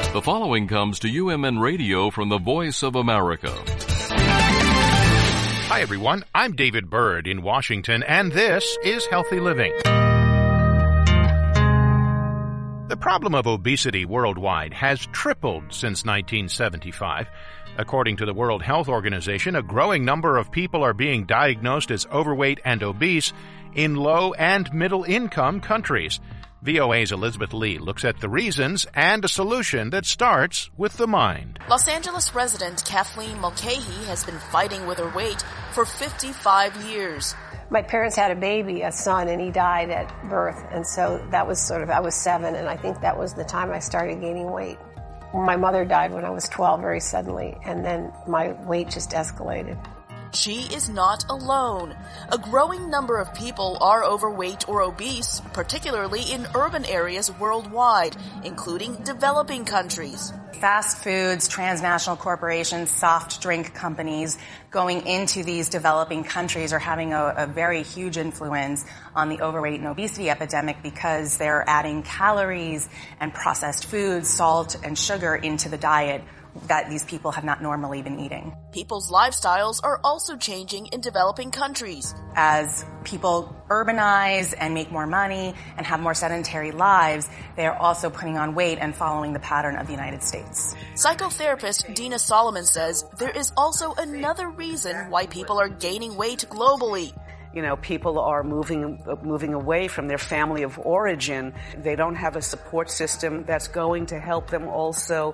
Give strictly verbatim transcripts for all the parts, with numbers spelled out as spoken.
The following comes to U M N Radio from the Voice of America. Hi, everyone. I'm David Byrd in Washington, and this is Healthy Living. The problem of obesity worldwide has tripled since nineteen seventy-five. According to the World Health Organization, a growing number of people are being diagnosed as overweight and obese in low and middle-income countries. V O A's Elizabeth Lee looks at the reasons and a solution that starts with the mind. Los Angeles resident Kathleen Mulcahy has been fighting with her weight for fifty-five years. My parents had a baby, a son, and he died at birth. And so that was sort of, I was seven, and I think that was the time I started gaining weight. My mother died when I was twelve very suddenly, and then my weight just escalated. She is not alone. A growing number of people are overweight or obese, particularly in urban areas worldwide, including developing countries. Fast foods, transnational corporations, soft drink companies going into these developing countries are having a, a very huge influence on the overweight and obesity epidemic because they're adding calories and processed foods, salt and sugar into the diet that these people have not normally been eating. People's lifestyles are also changing in developing countries. As people urbanize and make more money and have more sedentary lives, they are also putting on weight and following the pattern of the United States. Psychotherapist Dina Solomon says there is also another reason why people are gaining weight globally. You know, people are moving moving away from their family of origin. They don't have a support system that's going to help them also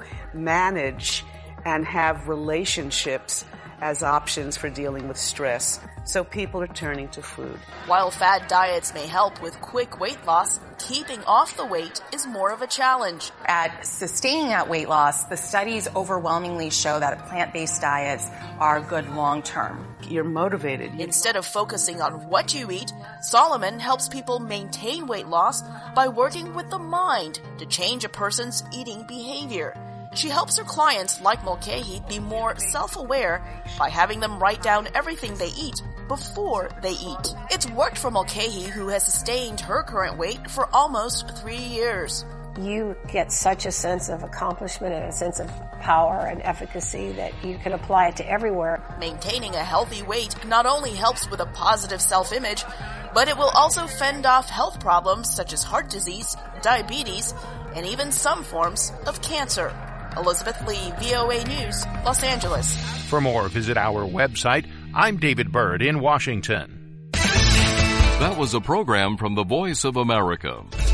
manage and have relationships as options for dealing with stress. So people are turning to food. While fad diets may help with quick weight loss, keeping off the weight is more of a challenge. At sustaining that weight loss, the studies overwhelmingly show that plant-based diets are good long-term. You're motivated. Instead of focusing on what you eat, Solomon helps people maintain weight loss by working with the mind to change a person's eating behavior. She helps her clients like Mulcahy be more self-aware by having them write down everything they eat before they eat. It's worked for Mulcahy, who has sustained her current weight for almost three years. You get such a sense of accomplishment and a sense of power and efficacy that you can apply it to everywhere. Maintaining a healthy weight not only helps with a positive self-image, but it will also fend off health problems such as heart disease, diabetes, and even some forms of cancer. Elizabeth Lee, V O A News, Los Angeles. For more, visit our website. I'm David Byrd in Washington. That was a program from the Voice of America.